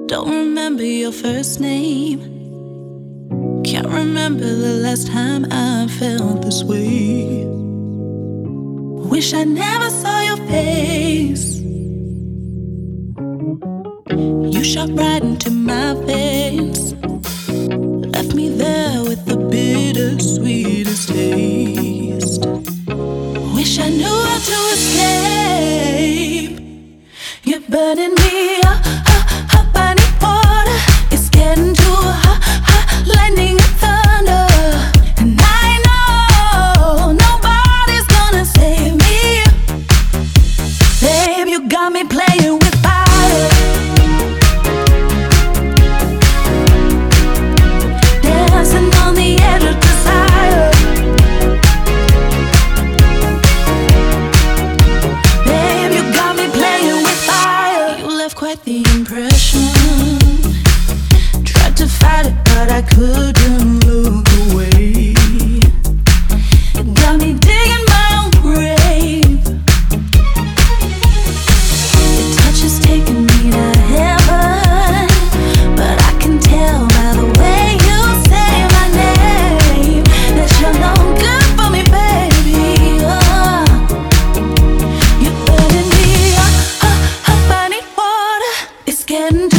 Don't remember your first name. Can't remember the last time I felt this way. Wish I never saw your face. You shot right into my veins, left me there with the bittersweetest taste. Wish I knew how to escape. You're burning me up, up, I need water. It's getting too hot, hot, lightning and thunder. And I know nobody's gonna save me. Babe, you got me playing with fire, dancing on the edge of desire. Babe, you got me playing with fire. You left quite the impression. Tried to fight it, but I couldn't look away. You got me digging my own grave. Your touch is taking me to heaven, but I can tell by the way you say my name that you're no good for me, baby. You're burning me up, up, up, I need water. It's getting